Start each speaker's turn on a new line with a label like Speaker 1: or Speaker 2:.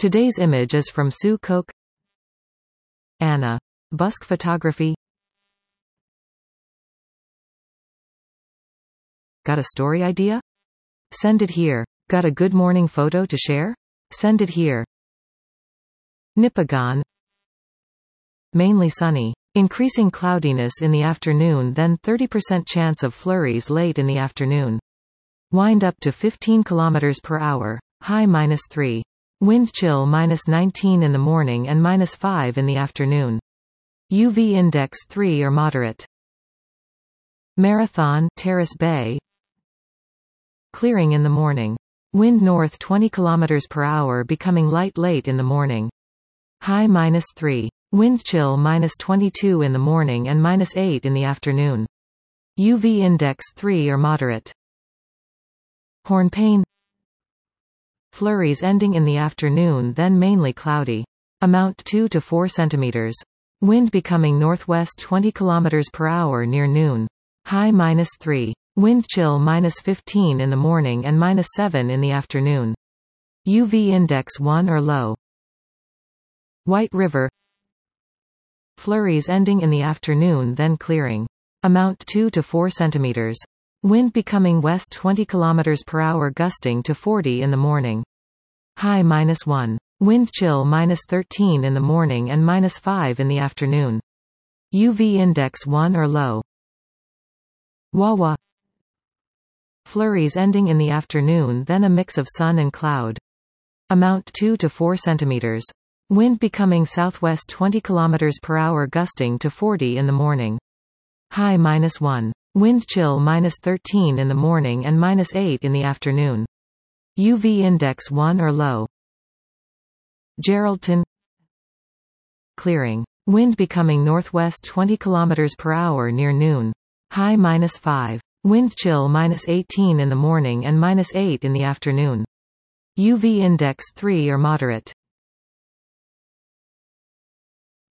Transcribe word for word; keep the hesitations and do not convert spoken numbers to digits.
Speaker 1: Today's image is from Sue Koch. Anna Busk Photography. Got a story idea? Send it here. Got a good morning photo to share? Send it here. Nipigon. Mainly sunny. Increasing cloudiness in the afternoon, then thirty percent chance of flurries late in the afternoon. Wind up to fifteen kilometers per hour. High minus three. Wind chill minus nineteen in the morning and minus five in the afternoon. U V index three or moderate. Marathon, Terrace Bay. Clearing in the morning. Wind north twenty kilometers per hour, becoming light late in the morning. High minus three. Wind chill minus twenty-two in the morning and minus eight in the afternoon. U V index three or moderate. Hornpain. Flurries ending in the afternoon, then mainly cloudy. Amount two to four centimeters. Wind becoming northwest twenty kilometers per hour near noon. High minus three. Wind chill minus fifteen in the morning and minus seven in the afternoon. U V index one or low. White River. Flurries ending in the afternoon, then clearing. Amount two to four centimeters. Wind becoming west twenty kilometers per hour, gusting to forty in the morning. High minus one. Wind chill minus thirteen in the morning and minus five in the afternoon. U V index one or low. Wawa. Flurries ending in the afternoon, then a mix of sun and cloud. Amount two to four centimeters. Wind becoming southwest twenty kilometers per hour, gusting to forty in the morning. High minus one. Wind chill minus thirteen in the morning and minus eight in the afternoon. U V index one or low. Geraldton. Clearing. Wind becoming northwest twenty kilometers per hour near noon. High minus five. Wind chill minus eighteen in the morning and minus eight in the afternoon. U V index three or moderate.